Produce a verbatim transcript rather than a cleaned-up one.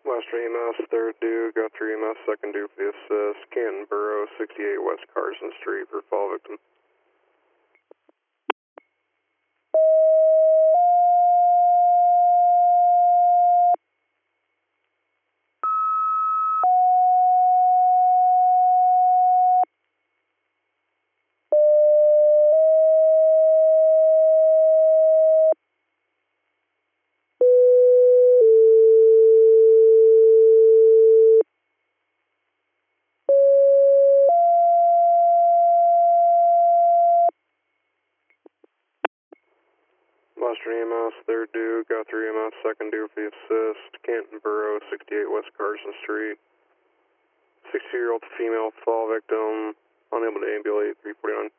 Western E M S, third due, got three E M S, second due for the assist, Canton Borough, sixty-eight West Carson Street for fall victim. Western E M S, third due, got three E M S, second due for the assist, Canton Borough, sixty-eight West Carson Street. sixty-two-year-old female fall victim, unable to ambulate, three forty-nine.